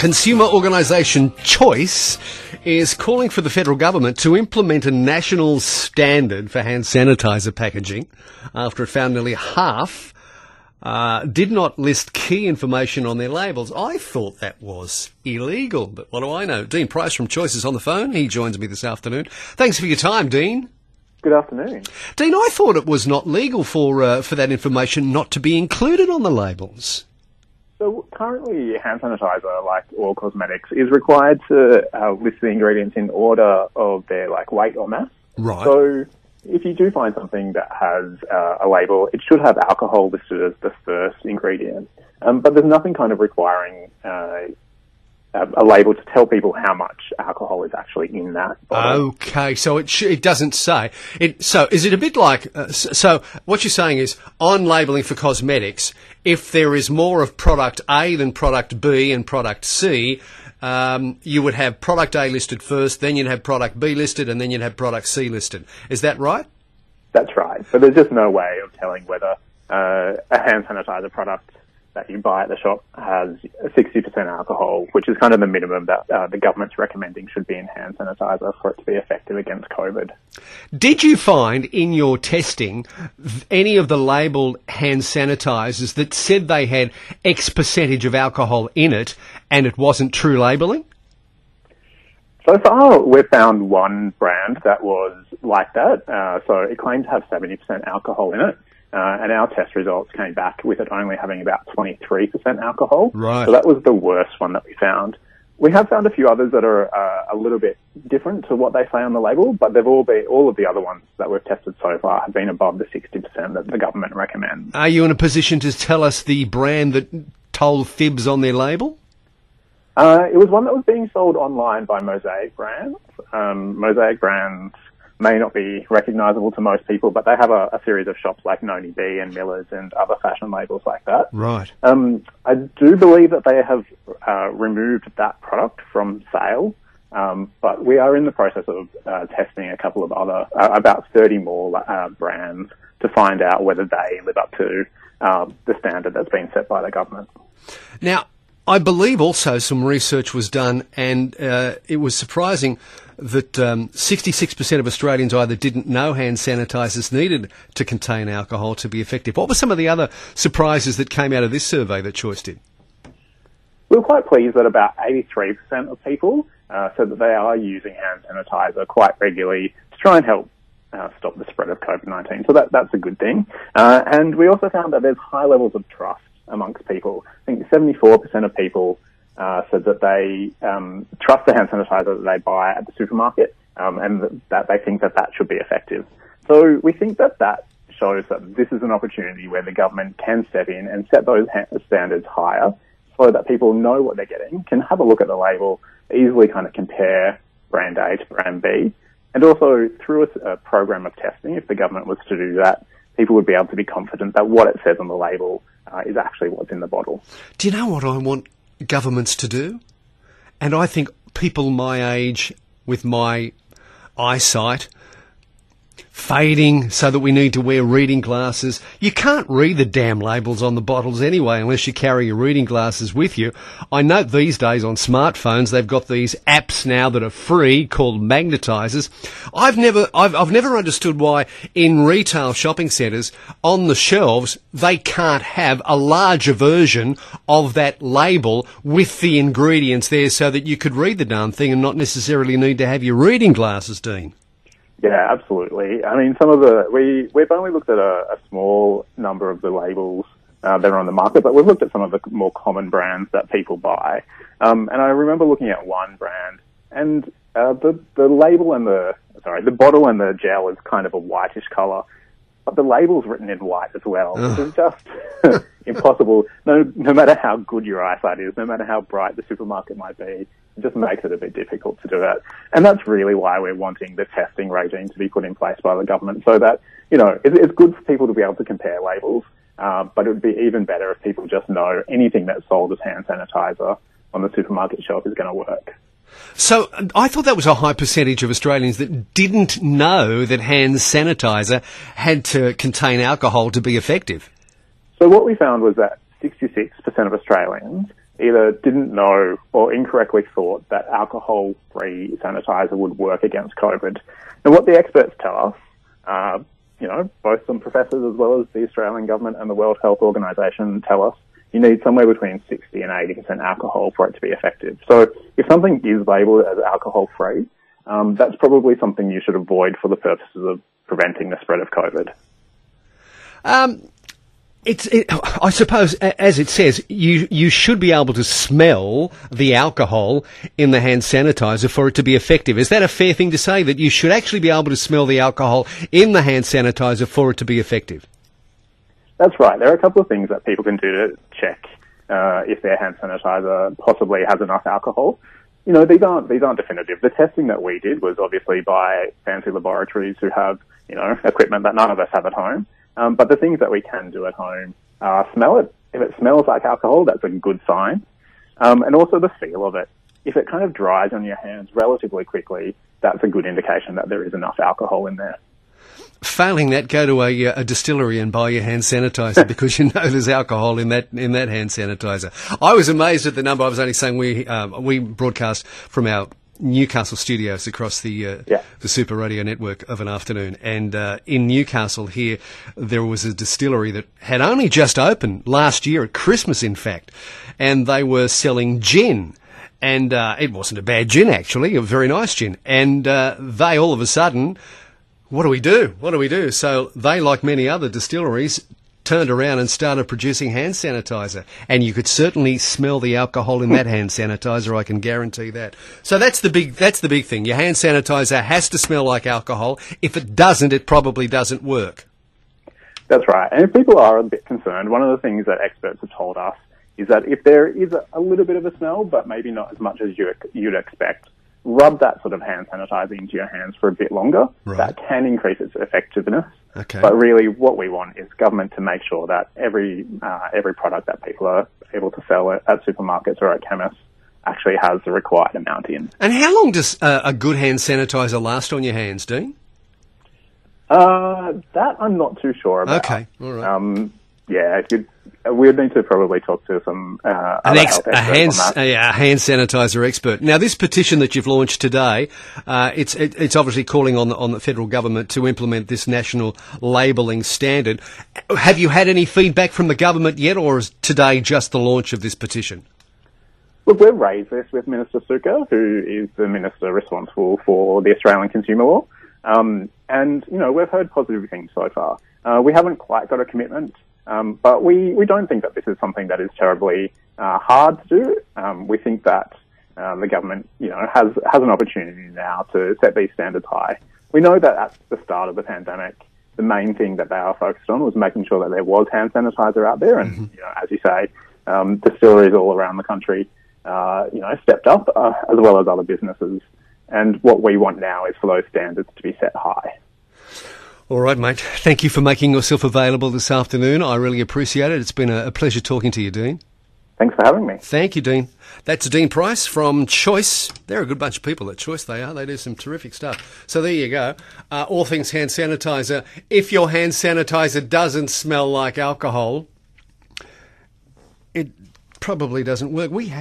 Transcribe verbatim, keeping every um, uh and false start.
Consumer organisation Choice is calling for the federal government to implement a national standard for hand sanitizer packaging after it found nearly half uh, did not list key information on their labels. I thought that was illegal, but what do I know? Dean Price from Choice is on the phone. He joins me this afternoon. Thanks for your time, Dean. Good afternoon. Dean, I thought it was not legal for uh, for that information not to be included on the labels. So currently, hand sanitizer, like all cosmetics, is required to uh, list the ingredients in order of their like weight or mass. Right. So if you do find something that has uh, a label, it should have alcohol listed as the first ingredient. Um, but there's nothing kind of requiring uh, a, a label to tell people how much alcohol is actually in that bottle. Okay, so it sh- it doesn't say. It, so is it a bit like, uh, so what you're saying is on labelling for cosmetics, if there is more of product A than product B and product C, um, you would have product A listed first, then you'd have product B listed, and then you'd have product C listed. Is that right? That's right. So there's just no way of telling whether uh, a hand sanitizer product that you buy at the shop has sixty percent alcohol, which is kind of the minimum that uh, the government's recommending should be in hand sanitizer for it to be effective against COVID. Did you find in your testing any of the labelled hand sanitizers that said they had X percentage of alcohol in it and it wasn't true labelling? So far, we've found one brand that was like that. Uh, so it claimed to have seventy percent alcohol in it. Uh, and our test results came back with it only having about twenty-three percent alcohol. Right. So that was the worst one that we found. We have found a few others that are uh, a little bit different to what they say on the label, but they've all been, all of the other ones that we've tested so far have been above the sixty percent that the government recommends. Are you in a position to tell us the brand that told fibs on their label? Uh, it was one that was being sold online by Mosaic Brands. Um, Mosaic Brands may not be recognisable to most people, but they have a, a series of shops like Noni B and Miller's and other fashion labels like that. Right. Um, I do believe that they have uh, removed that product from sale, um, but we are in the process of uh, testing a couple of other, uh, about thirty more uh, brands to find out whether they live up to uh, the standard that's been set by the government. Now, I believe also some research was done, and uh, it was surprising that um, sixty-six percent of Australians either didn't know hand sanitizers needed to contain alcohol to be effective. What were some of the other surprises that came out of this survey that Choice did? We were quite pleased that about eighty-three percent of people uh, said that they are using hand sanitizer quite regularly to try and help uh, stop the spread of COVID nineteen. So that, that's a good thing. Uh, and we also found that there's high levels of trust amongst people. I think seventy-four percent of people uh, said that they um, trust the hand sanitizer that they buy at the supermarket, um, and that, that they think that that should be effective. So we think that that shows that this is an opportunity where the government can step in and set those standards higher so that people know what they're getting, can have a look at the label, easily kind of compare brand A to brand B. And also through a, a program of testing, if the government was to do that, people would be able to be confident that what it says on the label uh, is actually what's in the bottle. Do you know what I want governments to do? And I think people my age, with my eyesight fading so that we need to wear reading glasses. You can't read the damn labels on the bottles anyway unless you carry your reading glasses with you. I note these days on smartphones they've got these apps now that are free called magnetizers. I've never I've I've never understood why in retail shopping centres on the shelves they can't have a larger version of that label with the ingredients there so that you could read the darn thing and not necessarily need to have your reading glasses, Dean. Yeah, absolutely. I mean, some of the, we, we've only looked at a, a small number of the labels uh, that are on the market, but we've looked at some of the more common brands that people buy. Um, and I remember looking at one brand, and uh, the, the label and the, sorry, the bottle and the gel is kind of a whitish colour, but the label's written in white as well, which is just impossible. No, no matter how good your eyesight is, no matter how bright the supermarket might be, it just makes it a bit difficult to do that. And that's really why we're wanting the testing regime to be put in place by the government so that, you know, it's, it's good for people to be able to compare labels, uh, but it would be even better if people just know anything that's sold as hand sanitizer on the supermarket shelf is going to work. So I thought that was a high percentage of Australians that didn't know that hand sanitizer had to contain alcohol to be effective. So what we found was that sixty-six percent of Australians either didn't know or incorrectly thought that alcohol-free sanitizer would work against COVID. And what the experts tell us, uh, you know, both some professors as well as the Australian government and the World Health Organization tell us, you need somewhere between sixty and eighty percent alcohol for it to be effective. So if something is labelled as alcohol-free, um, that's probably something you should avoid for the purposes of preventing the spread of COVID. Um, it's, it, I suppose, as it says, you you should be able to smell the alcohol in the hand sanitizer for it to be effective. Is that a fair thing to say, that you should actually be able to smell the alcohol in the hand sanitizer for it to be effective? That's right. There are a couple of things that people can do to check uh, if their hand sanitizer possibly has enough alcohol. You know, these aren't these aren't definitive. The testing that we did was obviously by fancy laboratories who have, you know, equipment that none of us have at home. Um, but the things that we can do at home are smell it. If it smells like alcohol, that's a good sign. Um, and also the feel of it. If it kind of dries on your hands relatively quickly, that's a good indication that there is enough alcohol in there. Failing that, go to a, a distillery and buy your hand sanitizer because you know there's alcohol in that in that hand sanitizer. I was amazed at the number. I was only saying we uh, we broadcast from our Newcastle studios across the uh, yeah. the Super Radio network of an afternoon, and uh, in Newcastle here there was a distillery that had only just opened last year at Christmas, in fact, and they were selling gin. And uh, it wasn't a bad gin, actually, a very nice gin. And uh, they all of a sudden, what do we do? What do we do? So they, like many other distilleries, turned around and started producing hand sanitizer. And you could certainly smell the alcohol in that hand sanitizer, I can guarantee that. So that's the big that's the big thing. Your hand sanitizer has to smell like alcohol. If it doesn't, it probably doesn't work. That's right. And if people are a bit concerned, one of the things that experts have told us is that if there is a, a little bit of a smell, but maybe not as much as you, you'd expect, rub that sort of hand sanitizer into your hands for a bit longer. Right. That can increase its effectiveness. Okay. But really what we want is government to make sure that every uh, every product that people are able to sell at, at supermarkets or at chemists actually has the required amount in. And how long does uh, a good hand sanitizer last on your hands, Dean? Uh, that I'm not too sure about. Okay, all right. Um, yeah, you'd, we'd need to probably talk to some uh, An other ex- health a, experts hand, on that. a, a hand sanitizer expert. Now, this petition that you've launched today, uh, it's it, it's obviously calling on the, on the federal government to implement this national labelling standard. Have you had any feedback from the government yet, or is today just the launch of this petition? Look, we've raised this with Minister Sukkar, who is the minister responsible for the Australian consumer law. Um, and, you know, we've heard positive things so far. Uh, we haven't quite got a commitment, um, but we, we don't think that this is something that is terribly uh, hard to do. Um, we think that uh, the government, you know, has, has an opportunity now to set these standards high. We know that at the start of the pandemic, the main thing that they are focused on was making sure that there was hand sanitizer out there. And, mm-hmm. you know, as you say, um, distilleries all around the country, uh, you know, stepped up, uh, as well as other businesses. And what we want now is for those standards to be set high. All right, mate. Thank you for making yourself available this afternoon. I really appreciate it. It's been a, a pleasure talking to you, Dean. Thanks for having me. Thank you, Dean. That's Dean Price from Choice. They're a good bunch of people at Choice, they are. They do some terrific stuff. So there you go. Uh, all things hand sanitizer. If your hand sanitizer doesn't smell like alcohol, it probably doesn't work. We